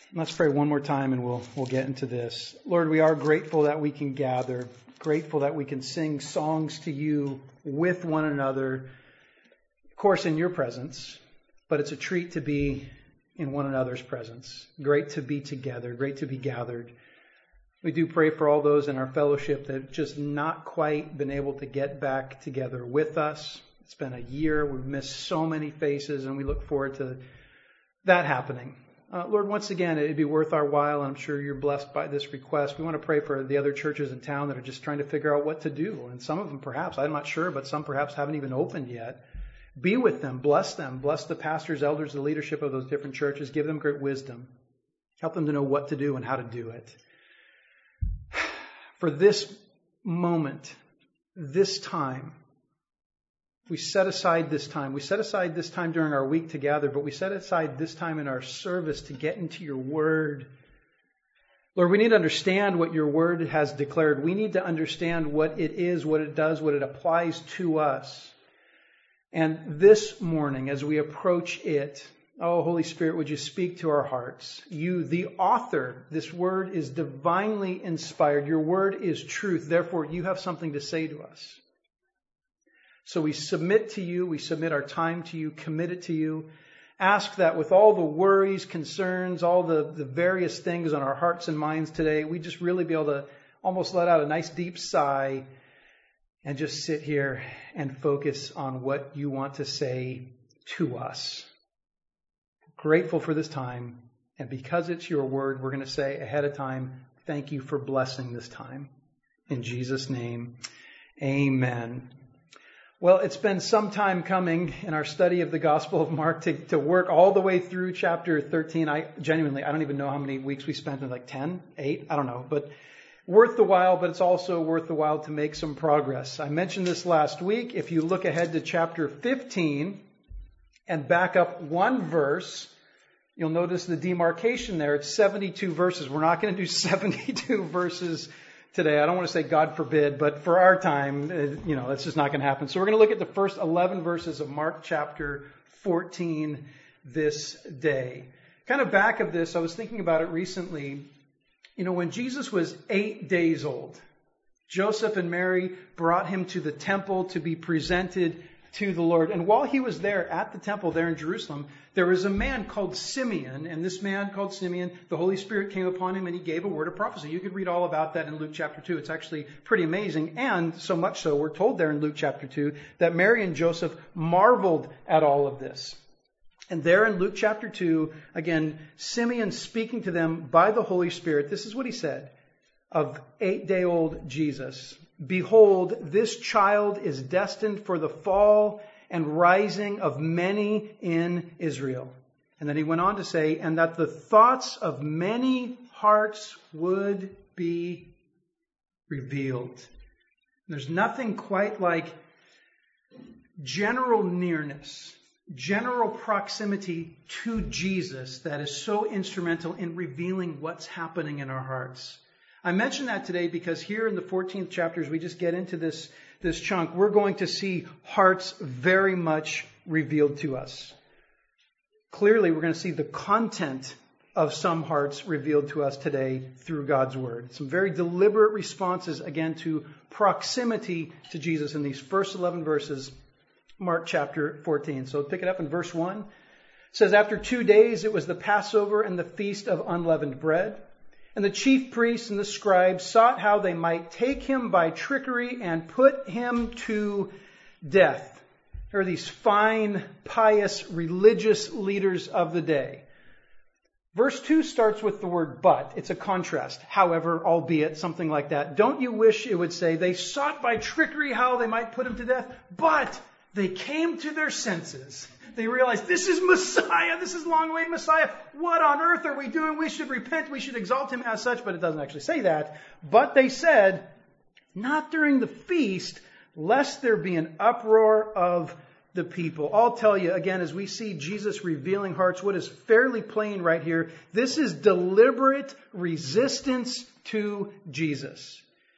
Let's pray one more time and we'll get into this. Lord, we are grateful that we can gather, grateful that we can sing songs to you with one another, of course in your presence, but it's a treat to be in one another's presence. Great to be together, great to be gathered. We do pray for all those in our fellowship that have just not quite been able to get back together with us. It's been a year, we've missed so many faces, and we look forward to that happening. Lord, once again, it'd be worth our while, and I'm sure you're blessed by this request. We want to pray for the other churches in town that are just trying to figure out what to do. And some of them perhaps, I'm not sure, but some perhaps haven't even opened yet. Be with them, bless the pastors, elders, the leadership of those different churches. Give them great wisdom. Help them to know what to do and how to do it. For this moment, this time, we set aside this time. We set aside this time during our week to gather, but we set aside this time in our service to get into your word. Lord, we need to understand what your word has declared. We need to understand what it is, what it does, what it applies to us. And this morning, as we approach it, oh, Holy Spirit, would you speak to our hearts? You, the author, this word is divinely inspired. Your word is truth. Therefore, you have something to say to us. So we submit to you, we submit our time to you, commit it to you. Ask that with all the worries, concerns, all the various things on our hearts and minds today, we just really be able to almost let out a nice deep sigh and just sit here and focus on what you want to say to us. Grateful for this time, and because it's your word, we're going to say ahead of time, thank you for blessing this time. In Jesus' name, amen. Well, it's been some time coming in our study of the Gospel of Mark to work all the way through chapter 13. I don't even know how many weeks we spent in, like 10, 8, I don't know. But worth the while, but it's also worth the while to make some progress. I mentioned this last week. If you look ahead to chapter 15 and back up one verse, you'll notice the demarcation there. It's 72 verses. We're not going to do 72 verses today. I don't want to say God forbid, but for our time, that's just not going to happen. So we're going to look at the first 11 verses of Mark chapter 14 this day. Kind of back of this, I was thinking about it recently. When Jesus was 8 days old, Joseph and Mary brought him to the temple to be presented to the Lord. And while he was there at the temple there in Jerusalem, there was a man called Simeon. And this man called Simeon, the Holy Spirit came upon him and he gave a word of prophecy. You could read all about that in Luke chapter 2. It's actually pretty amazing. And so much so, we're told there in Luke chapter 2 that Mary and Joseph marveled at all of this. And there in Luke chapter 2, again, Simeon speaking to them by the Holy Spirit, this is what he said of 8-day-old Jesus. Behold, this child is destined for the fall and rising of many in Israel. And then he went on to say, and that the thoughts of many hearts would be revealed. There's nothing quite like general nearness, general proximity to Jesus that is so instrumental in revealing what's happening in our hearts. I mention that today because here in the 14th chapter, as we just get into this chunk, we're going to see hearts very much revealed to us. Clearly, we're going to see the content of some hearts revealed to us today through God's Word. Some very deliberate responses, again, to proximity to Jesus in these first 11 verses, Mark chapter 14. So pick it up in verse 1. It says, after 2 days, it was the Passover and the feast of unleavened bread. And the chief priests and the scribes sought how they might take him by trickery and put him to death. There are these fine, pious, religious leaders of the day. Verse 2 starts with the word but. It's a contrast. However, albeit, something like that. Don't you wish it would say, they sought by trickery how they might put him to death, but they came to their senses. They realized, this is Messiah. This is long-awaited Messiah. What on earth are we doing? We should repent. We should exalt him as such. But it doesn't actually say that. But they said, not during the feast, lest there be an uproar of the people. I'll tell you, again, as we see Jesus revealing hearts, what is fairly plain right here, this is deliberate resistance to Jesus.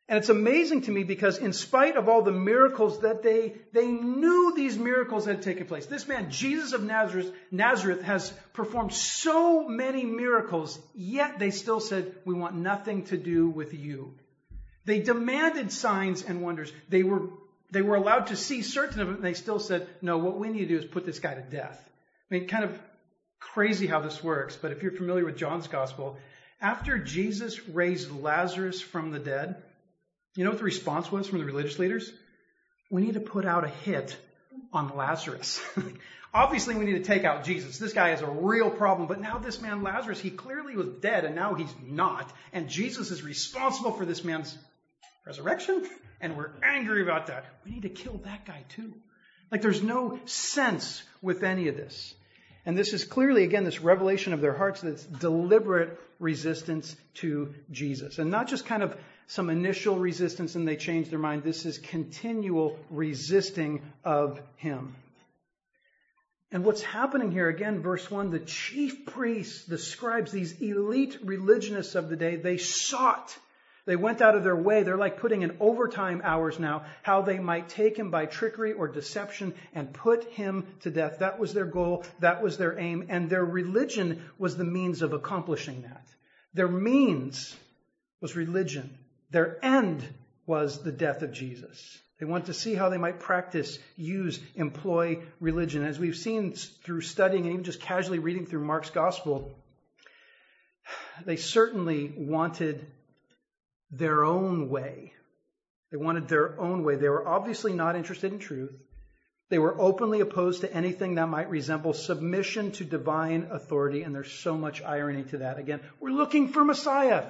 And it's amazing to me because in spite of all the miracles that they knew these miracles had taken place. This man, Jesus of Nazareth, has performed so many miracles, yet they still said, we want nothing to do with you. They demanded signs and wonders. They were allowed to see certain of them, and they still said, no, what we need to do is put this guy to death. I mean, kind of crazy how this works, but if you're familiar with John's Gospel, after Jesus raised Lazarus from the dead, you know what the response was from the religious leaders? We need to put out a hit on Lazarus. Obviously, we need to take out Jesus. This guy has a real problem. But now this man, Lazarus, he clearly was dead, and now he's not. And Jesus is responsible for this man's resurrection, and we're angry about that. We need to kill that guy too. Like, there's no sense with any of this. And this is clearly, again, this revelation of their hearts, that's deliberate resistance to Jesus. And not just kind of some initial resistance and they change their mind. This is continual resisting of him. And what's happening here, again, verse 1, the chief priests, the scribes, these elite religionists of the day, they went out of their way. They're like putting in overtime hours now, how they might take him by trickery or deception and put him to death. That was their goal. That was their aim. And their religion was the means of accomplishing that. Their means was religion. Their end was the death of Jesus. They wanted to see how they might practice, use, employ religion. As we've seen through studying and even just casually reading through Mark's Gospel, they certainly wanted their own way. They wanted their own way. They were obviously not interested in truth. They were openly opposed to anything that might resemble submission to divine authority, and there's so much irony to that. Again, we're looking for Messiah.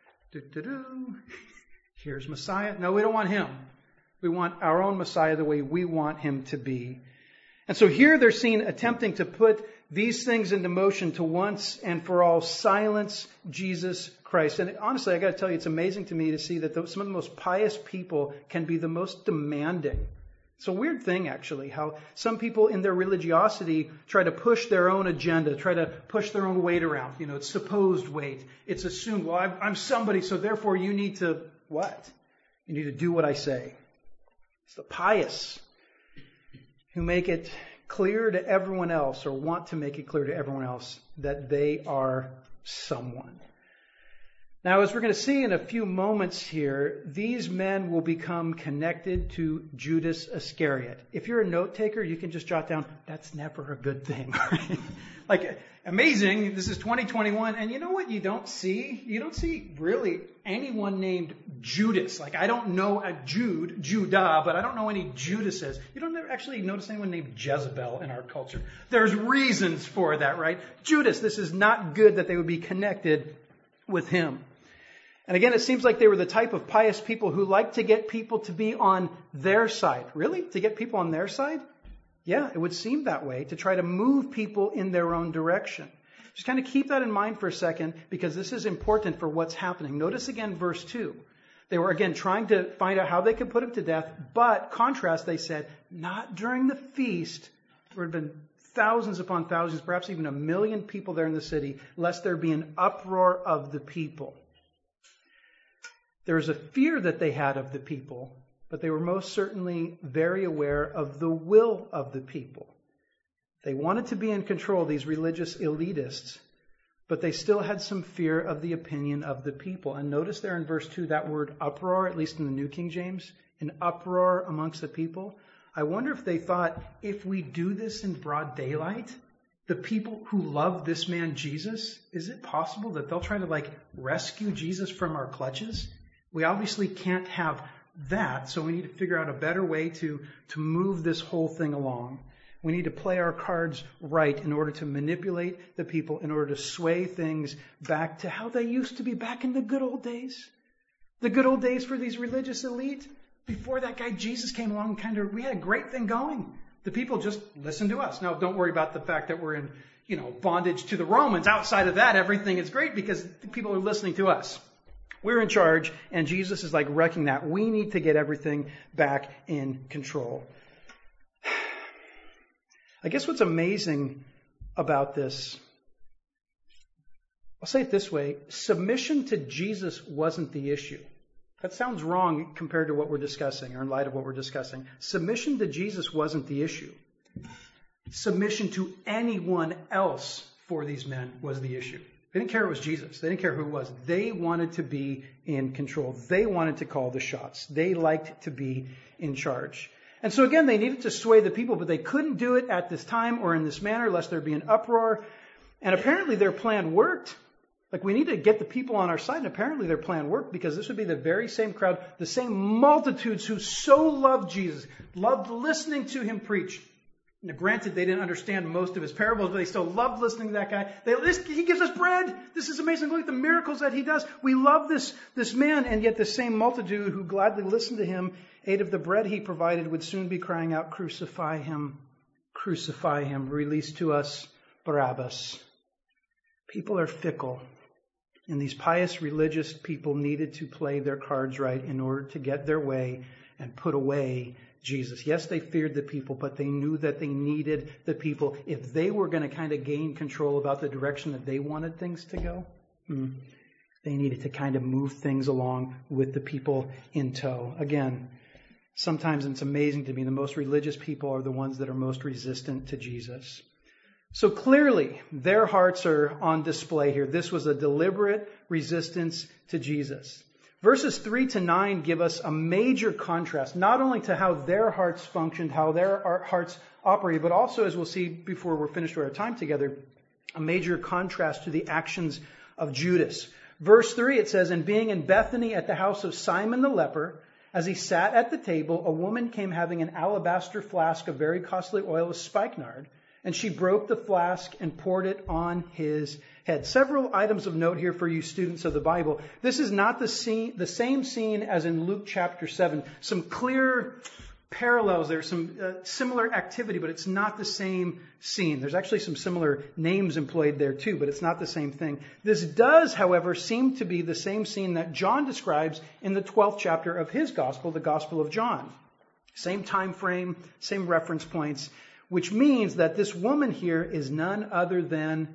Here's Messiah. No, we don't want him. We want our own Messiah the way we want him to be. And so here they're seen attempting to put these things into motion to once and for all silence Jesus Christ. And honestly, I got to tell you, it's amazing to me to see that some of the most pious people can be the most demanding. It's a weird thing, actually, how some people in their religiosity try to push their own agenda, try to push their own weight around. You know, it's supposed weight. It's assumed, well, I'm somebody, so therefore you need to what? You need to do what I say. It's the pious who make it clear to everyone else, or want to make it clear to everyone else, that they are someone. Now, as we're going to see in a few moments here, these men will become connected to Judas Iscariot. If you're a note taker, you can just jot down, that's never a good thing. Right? Like, amazing, this is 2021, and you know what you don't see? You don't see really anyone named Judas. Like, I don't know a Judah, but I don't know any Judases. You don't actually notice anyone named Jezebel in our culture. There's reasons for that, right? Judas, this is not good that they would be connected with him. And again, it seems like they were the type of pious people who like to get people to be on their side. Really? To get people on their side? Yeah, it would seem that way, to try to move people in their own direction. Just kind of keep that in mind for a second, because this is important for what's happening. Notice again verse 2. They were again trying to find out how they could put him to death, but contrast, they said, not during the feast. There had been thousands upon thousands, perhaps even 1 million people there in the city, lest there be an uproar of the people. There was a fear that they had of the people, but they were most certainly very aware of the will of the people. They wanted to be in control, these religious elitists, but they still had some fear of the opinion of the people. And notice there in verse 2 that word uproar, at least in the New King James, an uproar amongst the people. I wonder if they thought, if we do this in broad daylight, the people who love this man Jesus, is it possible that they'll try to rescue Jesus from our clutches? We obviously can't have that, so we need to figure out a better way to move this whole thing along. We need to play our cards right in order to manipulate the people, in order to sway things back to how they used to be back in the good old days. The good old days for these religious elite. Before that guy Jesus came along, we had a great thing going. The people just listened to us. Now, don't worry about the fact that we're in, bondage to the Romans. Outside of that, everything is great because the people are listening to us. We're in charge, and Jesus is wrecking that. We need to get everything back in control. I guess what's amazing about this, I'll say it this way, submission to Jesus wasn't the issue. That sounds wrong compared to what we're discussing, or in light of what we're discussing. Submission to Jesus wasn't the issue. Submission to anyone else for these men was the issue. They didn't care it was Jesus. They didn't care who it was. They wanted to be in control. They wanted to call the shots. They liked to be in charge. And so again, they needed to sway the people, but they couldn't do it at this time or in this manner, lest there be an uproar. And apparently their plan worked. Like, we need to get the people on our side, and apparently their plan worked, because this would be the very same crowd, the same multitudes who so loved Jesus, loved listening to him preach. Now, granted, they didn't understand most of his parables, but they still loved listening to that guy. He gives us bread. This is amazing. Look at the miracles that he does. We love this man, and yet the same multitude who gladly listened to him, ate of the bread he provided, would soon be crying out, "Crucify him, crucify him, release to us Barabbas." People are fickle. And these pious religious people needed to play their cards right in order to get their way and put away Jesus. Yes, they feared the people, but they knew that they needed the people if they were going to kind of gain control about the direction that they wanted things to go. They needed to kind of move things along with the people in tow. Again, sometimes it's amazing to me, the most religious people are the ones that are most resistant to Jesus. So clearly, their hearts are on display here. This was a deliberate resistance to Jesus. Verses 3 to 9 give us a major contrast, not only to how their hearts functioned, how their hearts operated, but also, as we'll see before we're finished with our time together, a major contrast to the actions of Judas. Verse 3, it says, "And being in Bethany at the house of Simon the leper, as he sat at the table, a woman came having an alabaster flask of very costly oil of spikenard, and she broke the flask and poured it on his head." Several items of note here for you students of the Bible. This is not the same scene as in Luke chapter 7. Some clear parallels there, some similar activity, but it's not the same scene. There's actually some similar names employed there too, but it's not the same thing. This does, however, seem to be the same scene that John describes in the 12th chapter of his gospel, the Gospel of John. Same time frame, same reference points. Which means that this woman here is none other than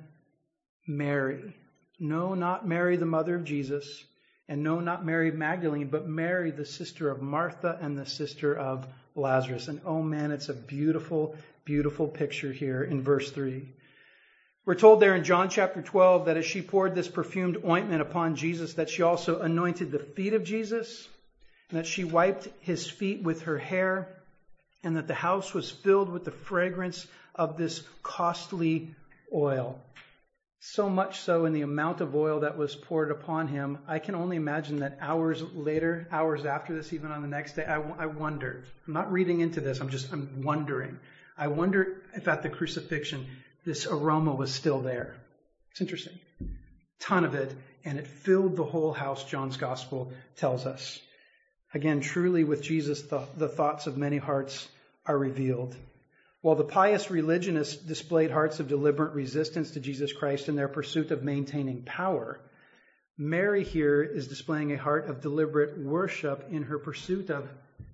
Mary. No, not Mary, the mother of Jesus. And no, not Mary Magdalene, but Mary, the sister of Martha and the sister of Lazarus. And oh man, it's a beautiful, beautiful picture here in verse 3. We're told there in John chapter 12 that as she poured this perfumed ointment upon Jesus, that she also anointed the feet of Jesus, and that she wiped his feet with her hair, and that the house was filled with the fragrance of this costly oil. So much so in the amount of oil that was poured upon him, I can only imagine that hours later, hours after this, even on the next day, I wonder. I'm not reading into this, I'm wondering. I wonder if at the crucifixion, this aroma was still there. It's interesting. Ton of it, and it filled the whole house, John's gospel tells us. Again, truly with Jesus, the thoughts of many hearts are revealed. While the pious religionists displayed hearts of deliberate resistance to Jesus Christ in their pursuit of maintaining power, Mary here is displaying a heart of deliberate worship in her pursuit of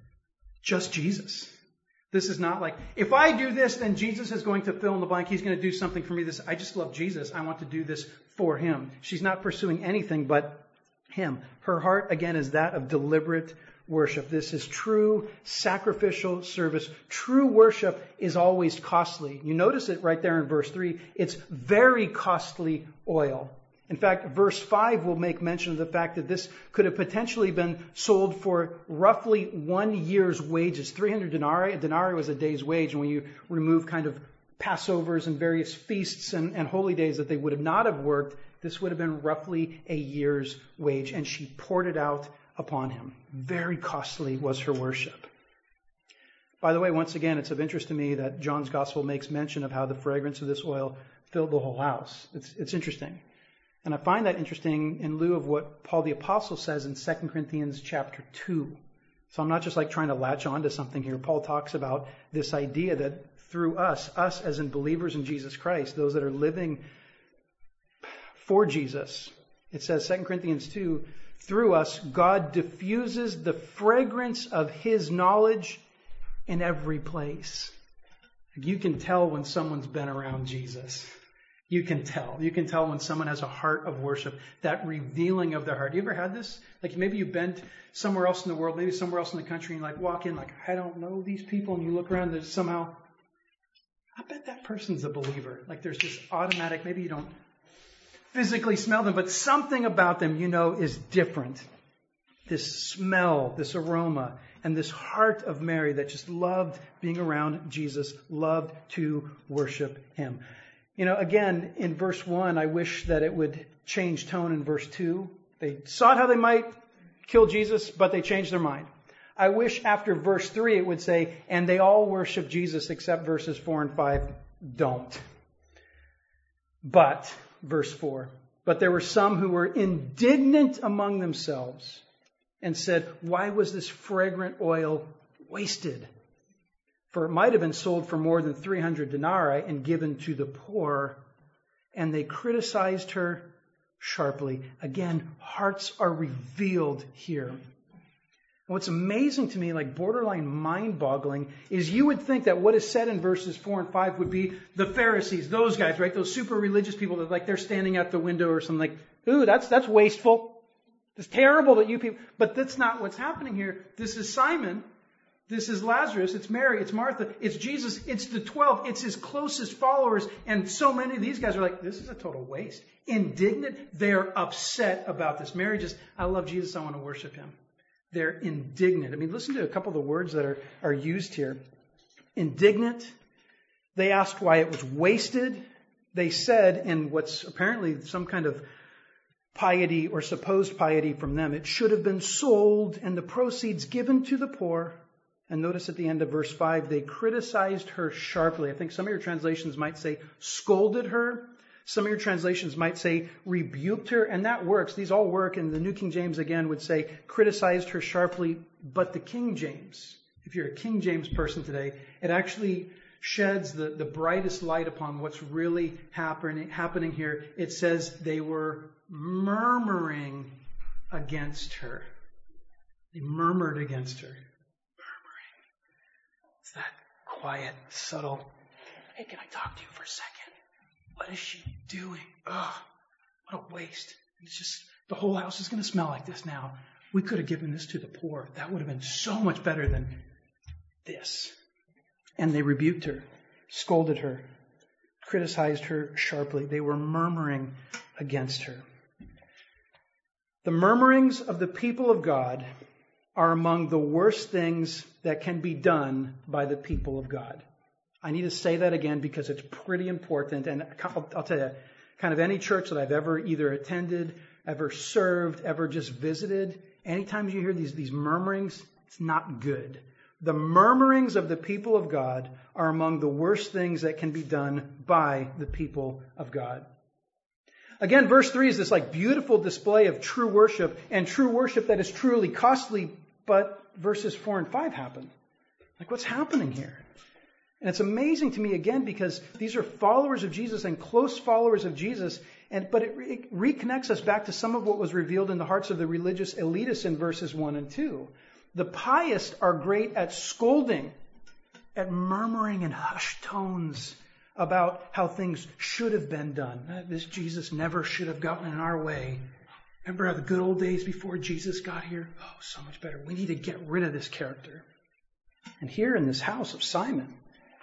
just Jesus. This is not like, if I do this, then Jesus is going to fill in the blank. He's going to do something for me. I just love Jesus. I want to do this for him. She's not pursuing anything but him. Her heart, again, is that of deliberate worship. This is true sacrificial service. True worship is always costly. You notice it right there in verse 3. It's very costly oil. In fact, verse 5 will make mention of the fact that this could have potentially been sold for roughly 1 year's wages. 300 denarii. A denarii was a day's wage. And when you remove kind of Passovers and various feasts and holy days that they would have not have worked, this would have been roughly a year's wage. And she poured it out upon him. Very costly was her worship. By the way, once again, it's of interest to me that John's gospel makes mention of how the fragrance of this oil filled the whole house. It's interesting. And I find that interesting in lieu of what Paul the Apostle says in 2 Corinthians chapter 2. So I'm not just like trying to latch onto something here. Paul talks about this idea that through us as in believers in Jesus Christ, those that are living for Jesus, it says 2 Corinthians 2, through us, God diffuses the fragrance of his knowledge in every place. You can tell when someone's been around Jesus. You can tell. You can tell when someone has a heart of worship, that revealing of their heart. You ever had this? Like maybe you've been somewhere else in the world, maybe somewhere else in the country, and you like walk in like, I don't know these people, and you look around and there's somehow, I bet that person's a believer. Like there's this automatic, maybe you don't physically smell them, but something about them you know is different. This smell, this aroma, and this heart of Mary that just loved being around Jesus, loved to worship him. You know, again, in verse 1, I wish that it would change tone in verse 2. They sought how they might kill Jesus, but they changed their mind. I wish after verse 3 it would say, and they all worship Jesus except verses 4 and 5 don't. But, verse 4, but there were some who were indignant among themselves and said, why was this fragrant oil wasted? For it might have been sold for more than 300 denarii and given to the poor. And they criticized her sharply. Again, hearts are revealed here. And what's amazing to me, like borderline mind-boggling, is you would think that what is said in verses 4 and 5 would be the Pharisees, those guys, right? Those super religious people that like they're standing at the window or something like, ooh, that's wasteful. It's terrible that you people, but that's not what's happening here. This is Simon. This is Lazarus, it's Mary, it's Martha, it's Jesus, it's the 12, it's his closest followers. And so many of these guys are like, this is a total waste. Indignant, they're upset about this. Mary just, I love Jesus, I want to worship him. They're indignant. I mean, listen to a couple of the words that are used here. Indignant, they asked why it was wasted. They said, in what's apparently some kind of piety or supposed piety from them, it should have been sold and the proceeds given to the poor. And notice at the end of verse 5, they criticized her sharply. I think some of your translations might say scolded her. Some of your translations might say rebuked her. And that works. These all work. And the New King James again would say criticized her sharply. But the King James, if you're a King James person today, it actually sheds the brightest light upon what's really happening here. It says they were murmuring against her. They murmured against her. That quiet, subtle, hey, can I talk to you for a second? What is she doing? Ugh, what a waste. It's just, the whole house is going to smell like this now. We could have given this to the poor. That would have been so much better than this. And they rebuked her, scolded her, criticized her sharply. They were murmuring against her. The murmurings of the people of God are among the worst things that can be done by the people of God. I need to say that again because it's pretty important. And I'll tell you, kind of any church that I've ever either attended, ever served, ever just visited, anytime you hear these murmurings, it's not good. The murmurings of the people of God are among the worst things that can be done by the people of God. Again, verse 3 is this like beautiful display of true worship and true worship that is truly costly, but verses 4 and 5 happen. Like what's happening here? And it's amazing to me again because these are followers of Jesus and close followers of Jesus, but it reconnects us back to some of what was revealed in the hearts of the religious elitists in verses 1 and 2. The pious are great at scolding, at murmuring in hushed tones about how things should have been done. This Jesus never should have gotten in our way. Remember how the good old days before Jesus got here? Oh, so much better. We need to get rid of this character. And here in this house of Simon,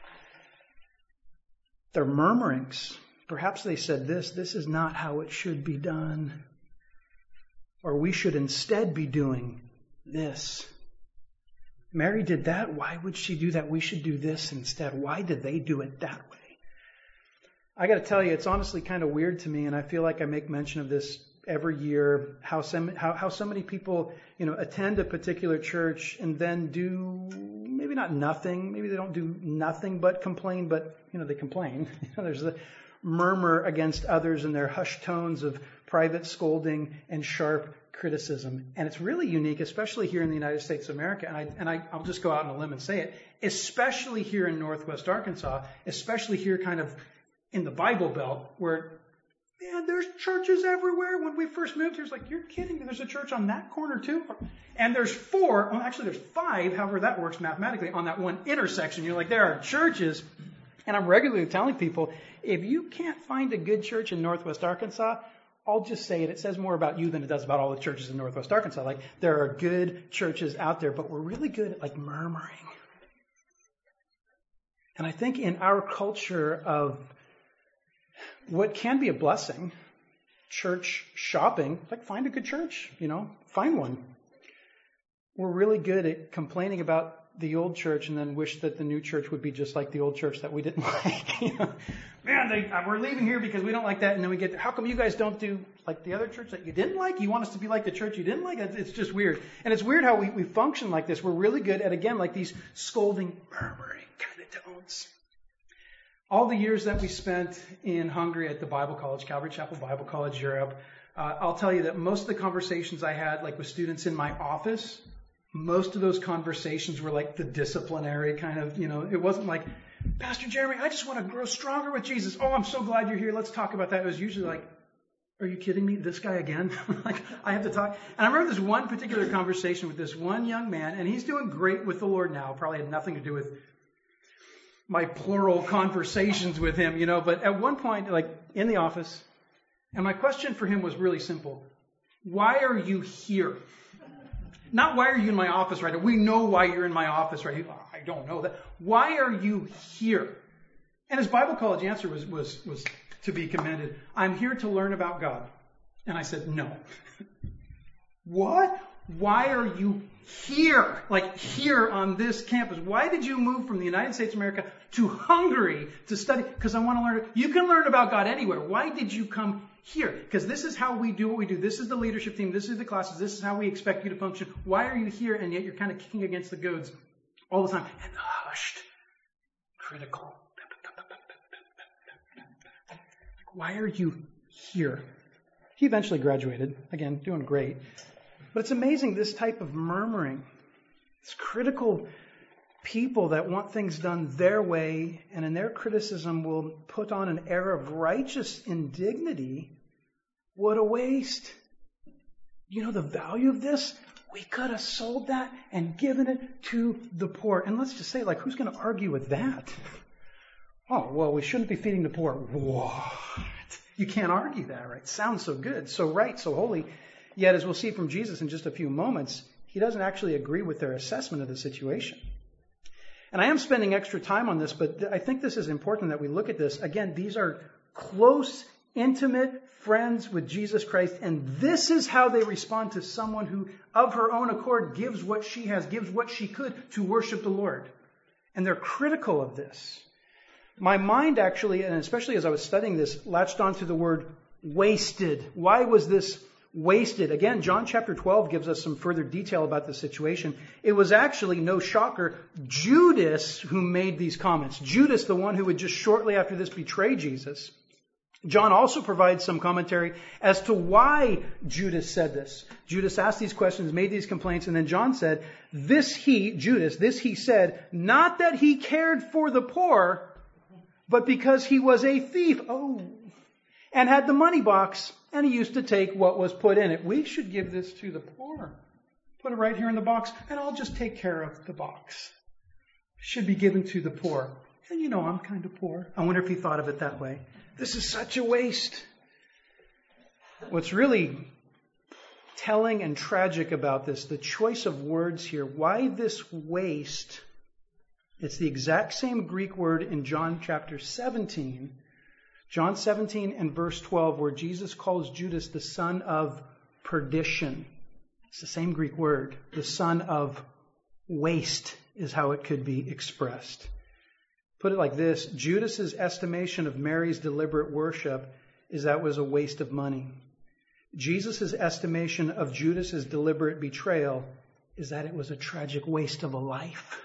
their murmurings, perhaps they said this is not how it should be done. Or we should instead be doing this. Mary did that. Why would she do that? We should do this instead. Why did they do it that way? I got to tell you, it's honestly kind of weird to me, and I feel like I make mention of this every year, how so many people, attend a particular church and then do maybe not nothing, maybe they don't do nothing but complain, but they complain. There's the murmur against others and their hushed tones of private scolding and sharp criticism. And it's really unique, especially here in the United States of America. And I'll just go out on a limb and say it, especially here in Northwest Arkansas, especially here kind of in the Bible Belt, where, man, there's churches everywhere. When we first moved here, it's like, you're kidding me. There's a church on that corner too. And there's there's 5, however that works mathematically, on that one intersection. You're like, there are churches And I'm regularly telling people, if you can't find a good church in Northwest Arkansas, I'll just say it. It says more about you than it does about all the churches in Northwest Arkansas. Like, there are good churches out there, but we're really good at, like, murmuring. And I think in our culture of what can be a blessing, church shopping, like, find a good church, find one. We're really good at complaining about the old church and then wish that the new church would be just like the old church that we didn't like. Man, we're leaving here because we don't like that. And then we get, how come you guys don't do like the other church that you didn't like? You want us to be like the church you didn't like? It's just weird. And it's weird how we function like this. We're really good at, again, like these scolding, murmuring kind of tones. All the years that we spent in Hungary at the Bible College, Calvary Chapel Bible College Europe, I'll tell you that most of the conversations I had, like with students in my office, most of those conversations were like the disciplinary kind of, it wasn't like, Pastor Jeremy, I just want to grow stronger with Jesus. Oh, I'm so glad you're here. Let's talk about that. It was usually like, are you kidding me? This guy again? Like, I have to talk. And I remember this one particular conversation with this one young man, and he's doing great with the Lord now. Probably had nothing to do with my plural conversations with him, but at one point, like in the office, and my question for him was really simple. Why are you here? Not why are you in my office right now? We know why you're in my office right now. I don't know that. Why are you here? And his Bible college answer was to be commended. I'm here to learn about God. And I said, no. What? Why are you here? Like here on this campus? Why did you move from the United States of America to Hungary to study? Because I want to learn. You can learn about God anywhere. Why did you come here? Because this is how we do what we do. This is the leadership team. This is the classes. This is how we expect you to function. Why are you here? And yet you're kind of kicking against the goads all the time. And hushed. Critical. Why are you here? He eventually graduated. Again, doing great. But it's amazing, this type of murmuring. It's critical people that want things done their way and in their criticism will put on an air of righteous indignity. What a waste. You know the value of this? We could have sold that and given it to the poor. And let's just say, like, who's going to argue with that? Oh, well, we shouldn't be feeding the poor. What? You can't argue that, right? Sounds so good, so right, so holy. Yet, as we'll see from Jesus in just a few moments, he doesn't actually agree with their assessment of the situation. And I am spending extra time on this, but I think this is important that we look at this. Again, these are close, intimate friends with Jesus Christ, and this is how they respond to someone who, of her own accord, gives what she has, gives what she could to worship the Lord. And they're critical of this. My mind actually, and especially as I was studying this, latched onto the word wasted. Why was this wasted? Again, John chapter 12 gives us some further detail about the situation. It was actually, no shocker, Judas who made these comments. Judas, the one who would just shortly after this betray Jesus. John also provides some commentary as to why Judas said this. Judas asked these questions, made these complaints, and then John said, Judas said, not that he cared for the poor, but because he was a thief. Oh, and had the money box, and he used to take what was put in it. We should give this to the poor. Put it right here in the box, and I'll just take care of the box. Should be given to the poor. And I'm kind of poor. I wonder if he thought of it that way. This is such a waste. What's really telling and tragic about this, the choice of words here, why this waste? It's the exact same Greek word in John chapter 17. John 17 and verse 12, where Jesus calls Judas the son of perdition. It's the same Greek word. The son of waste is how it could be expressed. Put it like this. Judas's estimation of Mary's deliberate worship is that it was a waste of money. Jesus' estimation of Judas's deliberate betrayal is that it was a tragic waste of a life.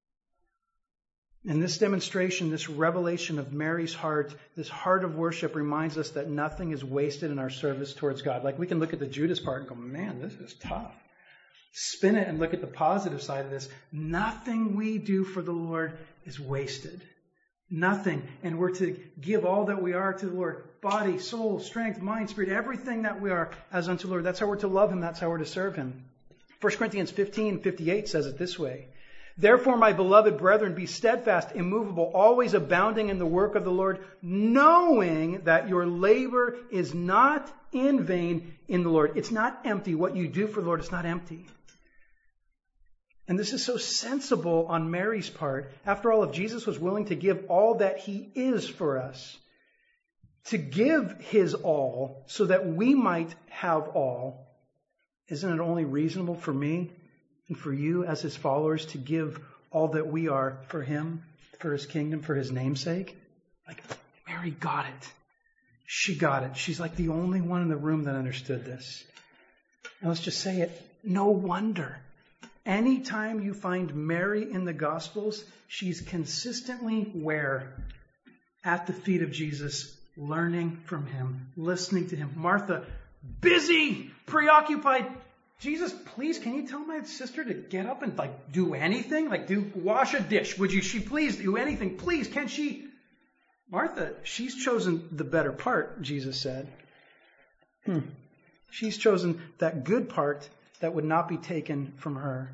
And this demonstration, this revelation of Mary's heart, this heart of worship reminds us that nothing is wasted in our service towards God. Like we can look at the Judas part and go, man, this is tough. Spin it and look at the positive side of this. Nothing we do for the Lord is wasted. Nothing. And we're to give all that we are to the Lord. Body, soul, strength, mind, spirit, everything that we are as unto the Lord. That's how we're to love Him. That's how we're to serve Him. 1 Corinthians 15:58 says it this way. Therefore, my beloved brethren, be steadfast, immovable, always abounding in the work of the Lord, knowing that your labor is not in vain in the Lord. It's not empty. What you do for the Lord is not empty. And this is so sensible on Mary's part. After all, if Jesus was willing to give all that he is for us, to give his all so that we might have all, isn't it only reasonable for me and for you as his followers to give all that we are for him, for his kingdom, for his namesake? Like, Mary got it. She got it. She's like the only one in the room that understood this. And let's just say it. No wonder. Anytime you find Mary in the Gospels, she's consistently where? At the feet of Jesus, learning from him, listening to him. Martha, busy, preoccupied. Jesus, please, can you tell my sister to get up and do anything? Wash a dish. Would she please do anything? Please, can she? Martha, she's chosen the better part, Jesus said. She's chosen that good part that would not be taken from her.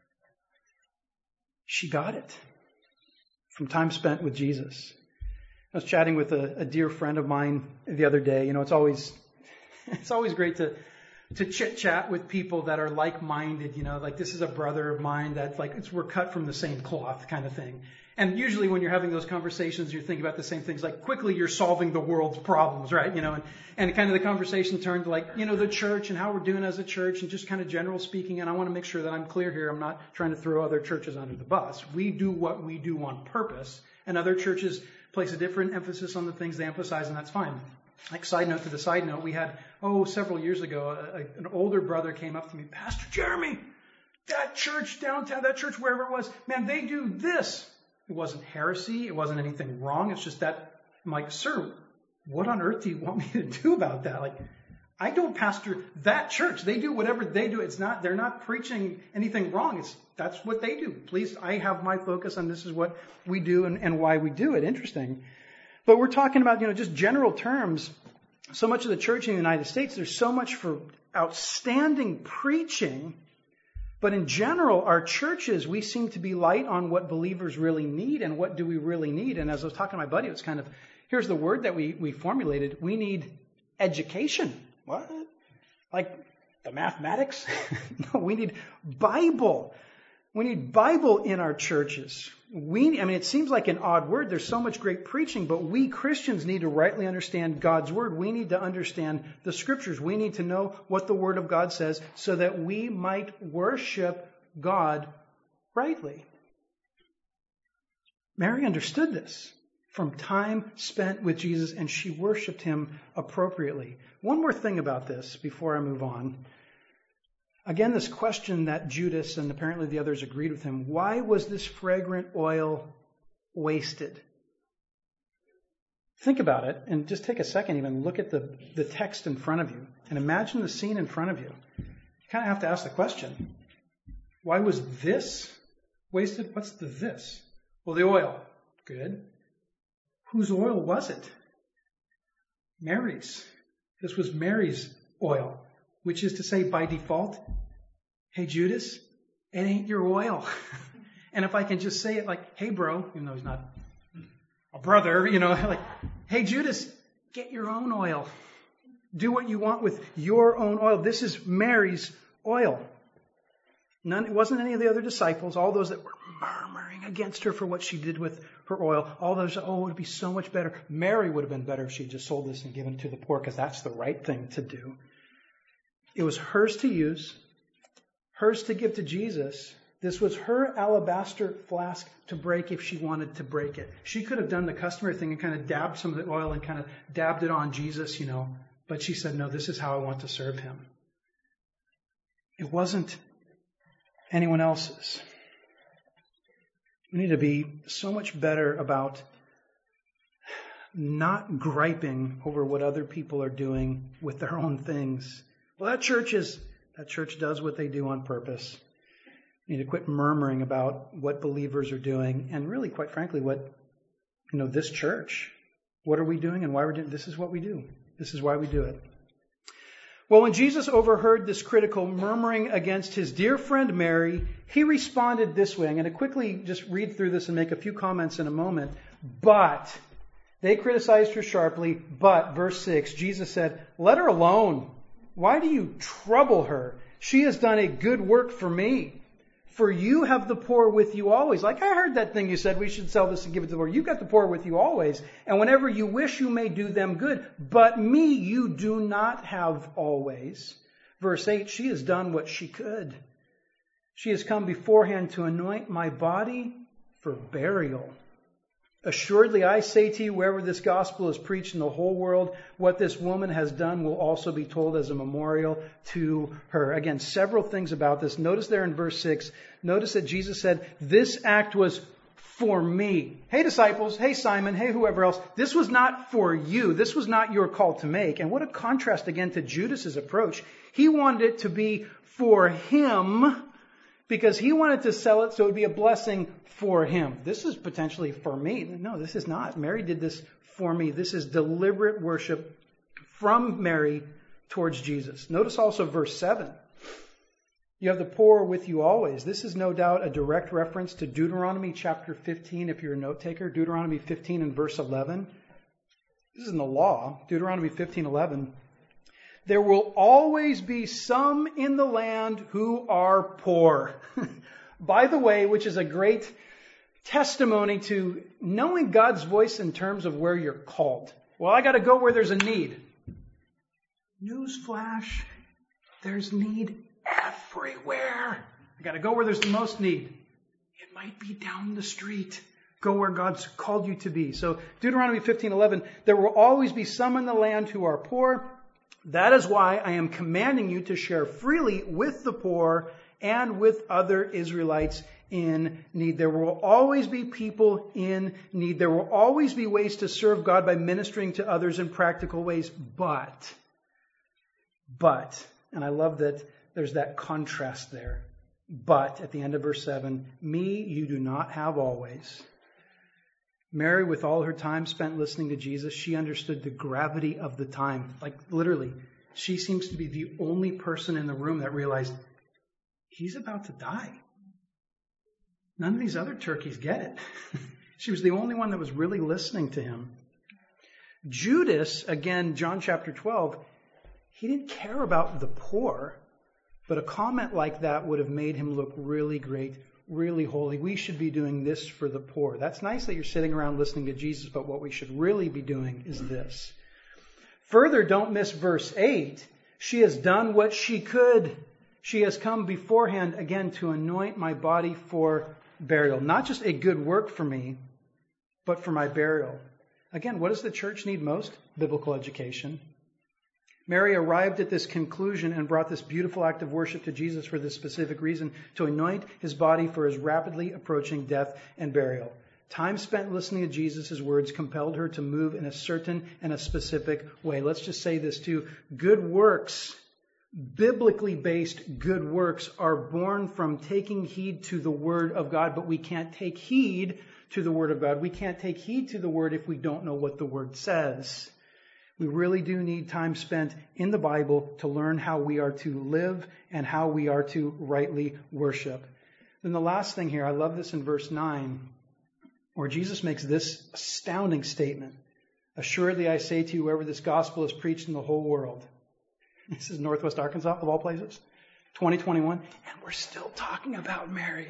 She got it from time spent with Jesus. I was chatting with a dear friend of mine the other day. It's always great to chit chat with people that are like-minded, this is a brother of mine that we're cut from the same cloth kind of thing. And usually when you're having those conversations, you're thinking about the same things, quickly you're solving the world's problems, right? And kind of the conversation turned to the church and how we're doing as a church and just kind of general speaking. And I want to make sure that I'm clear here. I'm not trying to throw other churches under the bus. We do what we do on purpose, and other churches place a different emphasis on the things they emphasize, and that's fine. Side note to the side note, we had, several years ago, an older brother came up to me, Pastor Jeremy, that church downtown, that church wherever it was, man, they do this. It wasn't heresy. It wasn't anything wrong. It's just that I'm like, sir, what on earth do you want me to do about that? I don't pastor that church. They do whatever they do. They're not preaching anything wrong. That's what they do. Please, I have my focus on this is what we do and why we do it. Interesting. But we're talking about, just general terms. So much of the church in the United States, there's so much for outstanding preaching. But in general, our churches, we seem to be light on what believers really need and what do we really need. And as I was talking to my buddy, it was kind of, here's the word that we formulated. We need education. What? The mathematics? No, we need Bible. We need Bible in our churches. It seems like an odd word. There's so much great preaching, but we Christians need to rightly understand God's word. We need to understand the scriptures. We need to know what the word of God says so that we might worship God rightly. Mary understood this from time spent with Jesus, and she worshiped him appropriately. One more thing about this before I move on. Again, this question that Judas and apparently the others agreed with him. Why was this fragrant oil wasted? Think about it and just take a second, even look at the text in front of you and imagine the scene in front of you. You kind of have to ask the question, why was this wasted? What's the this? Well, the oil. Good. Whose oil was it? Mary's. This was Mary's oil. Which is to say, by default, hey, Judas, it ain't your oil. And if I can just say it hey, bro, even though he's not a brother, hey, Judas, get your own oil. Do what you want with your own oil. This is Mary's oil. It wasn't any of the other disciples, all those that were murmuring against her for what she did with her oil. All those, it would be so much better. Mary would have been better if she just sold this and given it to the poor, because that's the right thing to do. It was hers to use, hers to give to Jesus. This was her alabaster flask to break if she wanted to break it. She could have done the customary thing and kind of dabbed some of the oil and kind of dabbed it on Jesus, But she said, no, this is how I want to serve him. It wasn't anyone else's. We need to be so much better about not griping over what other people are doing with their own things. Well, that church does what they do on purpose. We need to quit murmuring about what believers are doing, and really, quite frankly, what, this church, what are we doing and why we're doing. This is what we do. This is why we do it. Well, when Jesus overheard this critical murmuring against his dear friend Mary, he responded this way. I'm going to quickly just read through this and make a few comments in a moment. But they criticized her sharply. But, verse 6, Jesus said, "Let her alone. Why do you trouble her? She has done a good work for me. For you have the poor with you always." Like I heard that thing you said, we should sell this and give it to the poor. You've got the poor with you always. And whenever you wish, you may do them good. But me you do not have always. Verse 8, she has done what she could. She has come beforehand to anoint my body for burial. Assuredly, I say to you, wherever this gospel is preached in the whole world, what this woman has done will also be told as a memorial to her. Again, several things about this. Notice there in verse 6, notice that Jesus said, this act was for me. Hey, disciples. Hey, Simon. Hey, whoever else. This was not for you. This was not your call to make. And what a contrast again to Judas's approach. He wanted it to be for him because he wanted to sell it so it would be a blessing for him. This is potentially for me. No, this is not. Mary did this for me. This is deliberate worship from Mary towards Jesus. Notice also verse 7. You have the poor with you always. This is no doubt a direct reference to Deuteronomy chapter 15, if you're a note taker. Deuteronomy 15 and verse 11. This is in the law. Deuteronomy 15:11. There will always be some in the land who are poor. By the way, which is a great testimony to knowing God's voice in terms of where you're called. Well, I got to go where there's a need. Newsflash, there's need everywhere. I got to go where there's the most need. It might be down the street. Go where God's called you to be. So Deuteronomy 15:11, there will always be some in the land who are poor. That is why I am commanding you to share freely with the poor and with other Israelites in need. There will always be people in need. There will always be ways to serve God by ministering to others in practical ways. But, and I love that there's that contrast there. But, at the end of verse 7, me you do not have always. Mary, with all her time spent listening to Jesus, she understood the gravity of the time. Like literally, she seems to be the only person in the room that realized he's about to die. None of these other turkeys get it. She was the only one that was really listening to him. Judas, again, John chapter 12, he didn't care about the poor, but a comment like that would have made him look really great, really holy. We should be doing this for the poor. That's nice that you're sitting around listening to Jesus, but what we should really be doing is this. Further, don't miss verse 8. She has done what she could. She has come beforehand, again, to anoint my body for burial. Not just a good work for me, but for my burial. Again, what does the church need most? Biblical education. Mary arrived at this conclusion and brought this beautiful act of worship to Jesus for this specific reason, to anoint his body for his rapidly approaching death and burial. Time spent listening to Jesus' words compelled her to move in a certain and a specific way. Let's just say this too. Good works, biblically based good works, are born from taking heed to the Word of God, but we can't take heed to the Word of God. We can't take heed to the Word if we don't know what the Word says. We really do need time spent in the Bible to learn how we are to live and how we are to rightly worship. Then the last thing here, I love this in verse 9, where Jesus makes this astounding statement. Assuredly, I say to you, wherever this gospel is preached in the whole world. This is Northwest Arkansas, of all places, 2021, and we're still talking about Mary.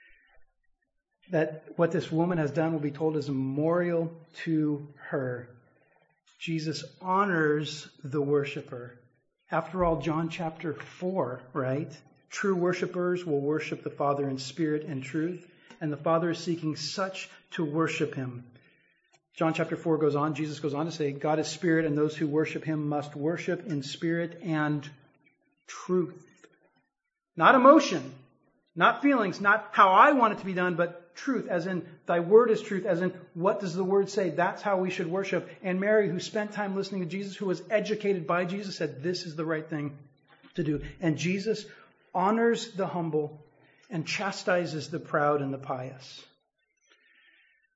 That what this woman has done will be told as a memorial to her. Jesus honors the worshiper. After all, John chapter 4, right? True worshipers will worship the Father in spirit and truth, and the Father is seeking such to worship him. John chapter 4 goes on, Jesus goes on to say, God is spirit, and those who worship him must worship in spirit and truth. Not emotion, not feelings, not how I want it to be done, but truth, as in thy word is truth, as in what does the word say? That's how we should worship. And Mary, who spent time listening to Jesus, who was educated by Jesus, said this is the right thing to do. And Jesus honors the humble and chastises the proud and the pious.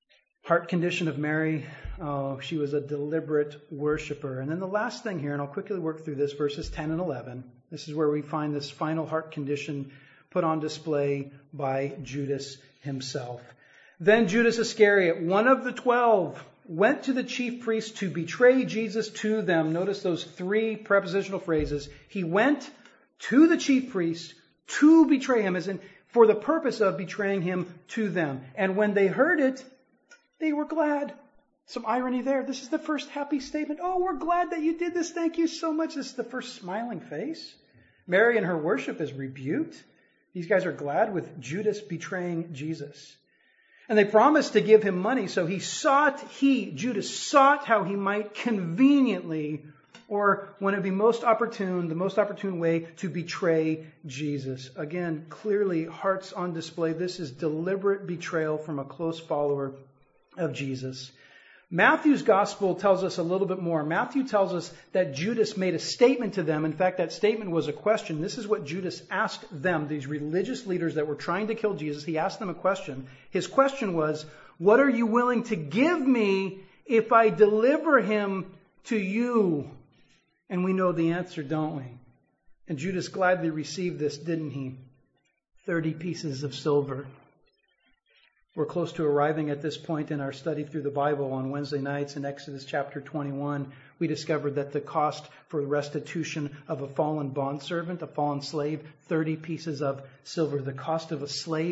Heart condition of Mary. Oh, she was a deliberate worshiper. And then the last thing here, and I'll quickly work through this, verses 10 and 11. This is where we find this final heart condition put on display by Judas himself. Then Judas Iscariot, one of the 12, went to the chief priests to betray Jesus to them. Notice those three prepositional phrases. He went to the chief priests to betray him, as in for the purpose of betraying him to them. And when they heard it, they were glad. Some irony there. This is the first happy statement. Oh, we're glad that you did this. Thank you so much. This is the first smiling face. Mary in her worship is rebuked. These guys are glad with Judas betraying Jesus. And they promised to give him money. So Judas sought how he might conveniently, or when it would be the most opportune way to betray Jesus. Again, clearly hearts on display. This is deliberate betrayal from a close follower of Jesus. Matthew's gospel tells us a little bit more. Matthew tells us that Judas made a statement to them. In fact, that statement was a question. This is what Judas asked them, these religious leaders that were trying to kill Jesus. He asked them a question. His question was, what are you willing to give me if I deliver him to you? And we know the answer, don't we? And Judas gladly received this, didn't he? 30 pieces of silver. We're close to arriving at this point in our study through the Bible. On Wednesday nights in Exodus chapter 21, we discovered that the cost for restitution of a fallen bondservant, a fallen slave, 30 pieces of silver. The cost of a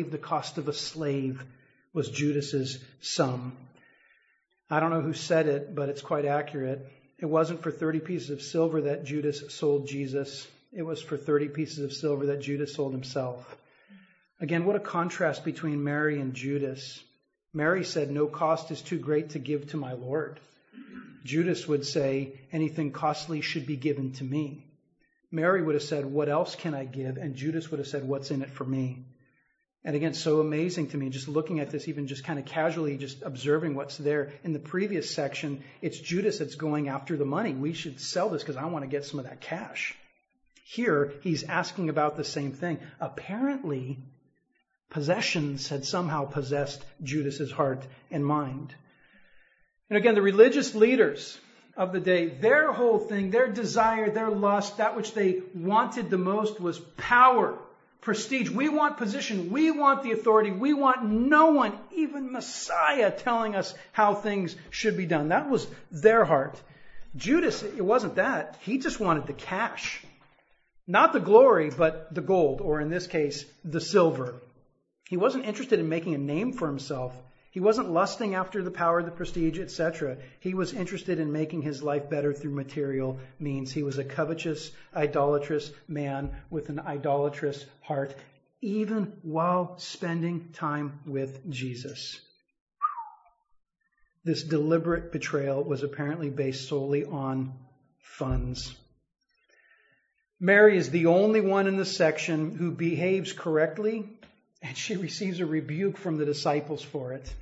slave was Judas's sum. I don't know who said it, but it's quite accurate. It wasn't for 30 pieces of silver that Judas sold Jesus. It was for 30 pieces of silver that Judas sold himself. Again, what a contrast between Mary and Judas. Mary said, no cost is too great to give to my Lord. Judas would say, anything costly should be given to me. Mary would have said, what else can I give? And Judas would have said, what's in it for me? And again, so amazing to me, just looking at this, even just kind of casually, just observing what's there. In the previous section, it's Judas that's going after the money. We should sell this because I want to get some of that cash. Here, he's asking about the same thing. Apparently, possessions had somehow possessed Judas's heart and mind. And again, the religious leaders of the day, their whole thing, their desire, their lust, that which they wanted the most was power, prestige. We want position. We want the authority. We want no one, even Messiah, telling us how things should be done. That was their heart. Judas, it wasn't that. He just wanted the cash. Not the glory, but the gold, or in this case, the silver. He wasn't interested in making a name for himself. He wasn't lusting after the power, the prestige, etc. He was interested in making his life better through material means. He was a covetous, idolatrous man with an idolatrous heart, even while spending time with Jesus. This deliberate betrayal was apparently based solely on funds. Mary is the only one in this section who behaves correctly, and she receives a rebuke from the disciples for it.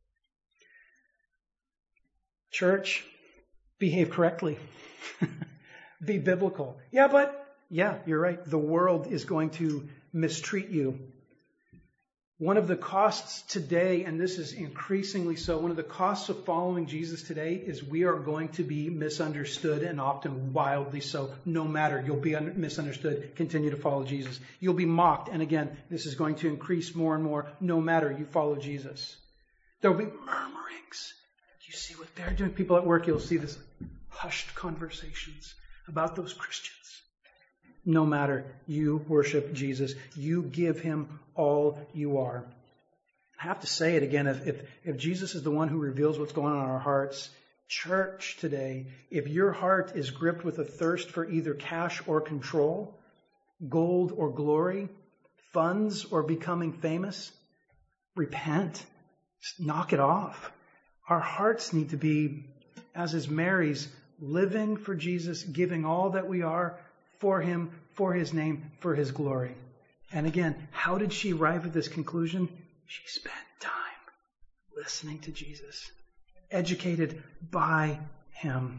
Church, behave correctly. Be biblical. Yeah, you're right. The world is going to mistreat you. One of the costs today, and this is increasingly so, one of the costs of following Jesus today is we are going to be misunderstood, and often wildly so. No matter, you'll be misunderstood. Continue to follow Jesus. You'll be mocked, and again, this is going to increase more and more. No matter, you follow Jesus. There will be murmurings. You see what they're doing. People at work, you'll see this hushed conversations about those Christians. No matter, you worship Jesus. You give him all you are. I have to say it again. If Jesus is the one who reveals what's going on in our hearts, church today, if your heart is gripped with a thirst for either cash or control, gold or glory, funds or becoming famous, repent. Just knock it off. Our hearts need to be, as is Mary's, living for Jesus, giving all that we are for him, for his name, for his glory. And again, how did she arrive at this conclusion? She spent time listening to Jesus, educated by him.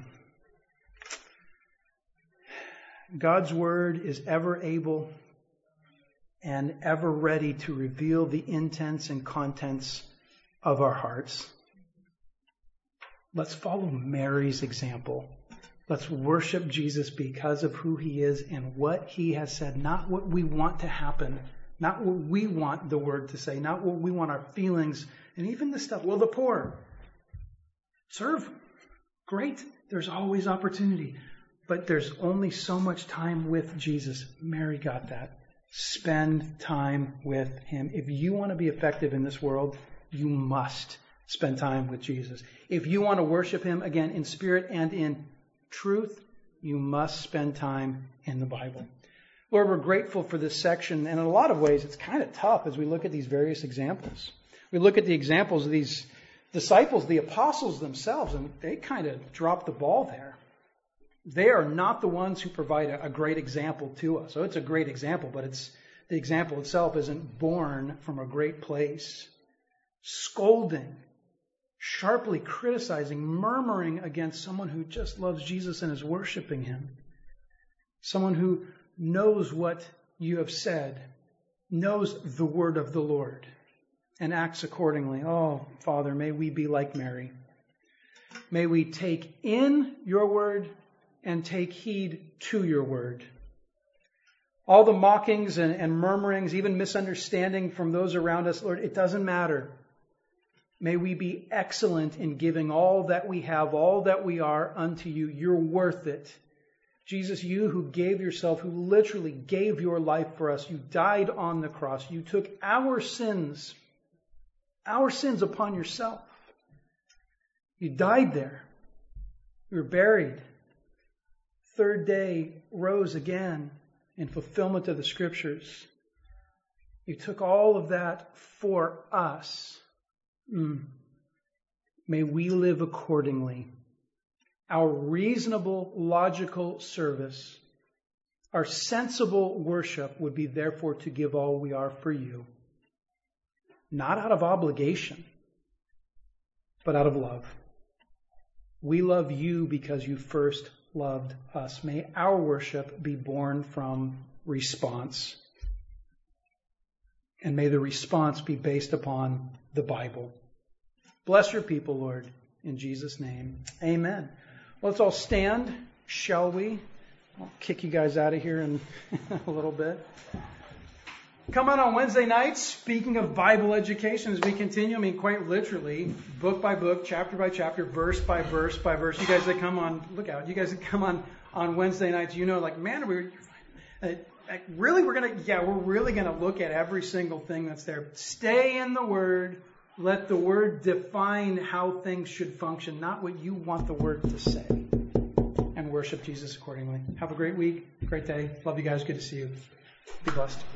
God's word is ever able and ever ready to reveal the intents and contents of our hearts. Let's follow Mary's example. Let's worship Jesus because of who he is and what he has said, not what we want to happen, not what we want the word to say, not what we want our feelings, and even the stuff. Well, the poor. Serve. Great. There's always opportunity. But there's only so much time with Jesus. Mary got that. Spend time with him. If you want to be effective in this world, you must spend time with Jesus. If you want to worship him, again, in spirit and in truth, you must spend time in the Bible. Lord, we're grateful for this section, and in a lot of ways it's kind of tough as we look at these various examples. We look at the examples of these disciples, the apostles themselves, and they kind of dropped the ball there. They are not the ones who provide a great example to us. So it's a great example, but the example itself isn't born from a great place. Scolding, sharply criticizing, murmuring against someone who just loves Jesus and is worshiping him. Someone who knows what you have said, knows the word of the Lord, and acts accordingly. Oh, Father, may we be like Mary. May we take in your word and take heed to your word. All the mockings and murmurings, even misunderstanding from those around us, Lord, it doesn't matter. May we be excellent in giving all that we have, all that we are unto you. You're worth it. Jesus, you who gave yourself, who literally gave your life for us, you died on the cross. You took our sins upon yourself. You died there. You were buried. Third day rose again in fulfillment of the Scriptures. You took all of that for us. May we live accordingly. Our reasonable, logical service, our sensible worship would be therefore to give all we are for you. Not out of obligation, but out of love. We love you because you first loved us. May our worship be born from response. And may the response be based upon the Bible. Bless your people, Lord, in Jesus' name. Amen. Let's all stand, shall we? I'll kick you guys out of here in a little bit. Come on Wednesday nights, speaking of Bible education, as we continue, I mean, quite literally, book by book, chapter by chapter, verse by verse by verse. You guys that come on, look out, you guys that come on Wednesday nights, you know, like, man, we're really going to look at every single thing that's there. Stay in the Word. Let the Word define how things should function, not what you want the Word to say. And worship Jesus accordingly. Have a great week, great day. Love you guys. Good to see you. Be blessed.